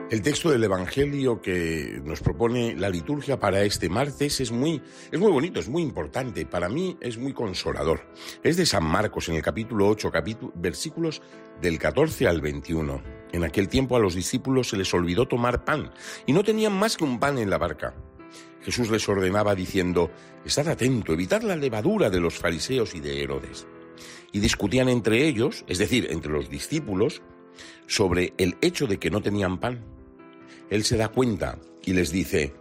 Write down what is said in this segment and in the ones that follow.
El texto del Evangelio que nos propone la liturgia para este martes es muy bonito, es muy importante. Para mí es muy consolador. Es de San Marcos, en el capítulo 8, versículos del 14 al 21. En aquel tiempo a los discípulos se les olvidó tomar pan y no tenían más que un pan en la barca. Jesús les ordenaba diciendo: «Estad atento, evitad la levadura de los fariseos y de Herodes». Y discutían entre ellos, es decir, entre los discípulos, sobre el hecho de que no tenían pan. Él se da cuenta y les dice,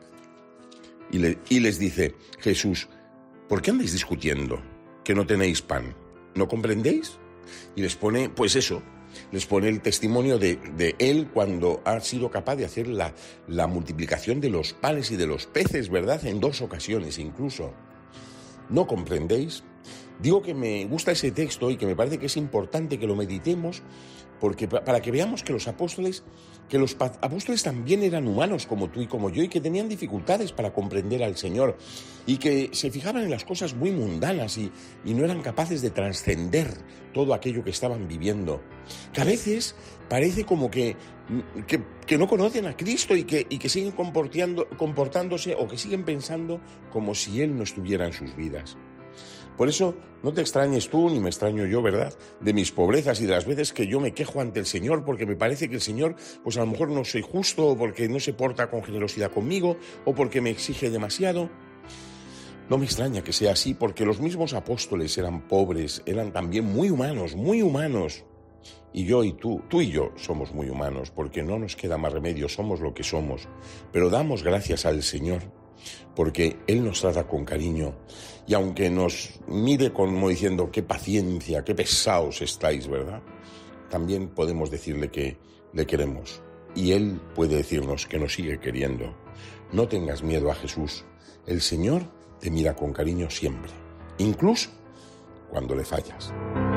Jesús: ¿por qué andáis discutiendo que no tenéis pan? ¿No comprendéis? Y les pone, les pone el testimonio de él cuando ha sido capaz de hacer la multiplicación de los panes y de los peces, ¿verdad? En 2 ocasiones incluso. ¿No comprendéis? Digo que me gusta ese texto y que me parece que es importante que lo meditemos, porque para que veamos que los apóstoles también eran humanos como tú y como yo, y que tenían dificultades para comprender al Señor, y que se fijaban en las cosas muy mundanas y no eran capaces de trascender todo aquello que estaban viviendo. Que a veces parece como que no conocen a Cristo y que siguen comportándose o que siguen pensando como si Él no estuviera en sus vidas. Por eso no te extrañes tú, ni me extraño yo, ¿verdad?, de mis pobrezas y de las veces que yo me quejo ante el Señor porque me parece que el Señor, pues a lo mejor no soy justo, o porque no se porta con generosidad conmigo, o porque me exige demasiado. No me extraña que sea así, porque los mismos apóstoles eran pobres, eran también muy humanos, muy humanos. Y yo y tú y yo somos muy humanos, porque no nos queda más remedio, somos lo que somos. Pero damos gracias al Señor, porque Él nos trata con cariño, y aunque nos mire como diciendo: qué paciencia, qué pesados estáis, ¿verdad?, también podemos decirle que le queremos, y Él puede decirnos que nos sigue queriendo. No tengas miedo a Jesús. El Señor te mira con cariño siempre, incluso cuando le fallas.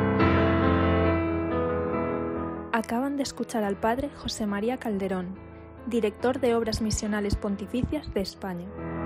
Acaban de escuchar al padre José María Calderón, director de Obras Misionales Pontificias de España.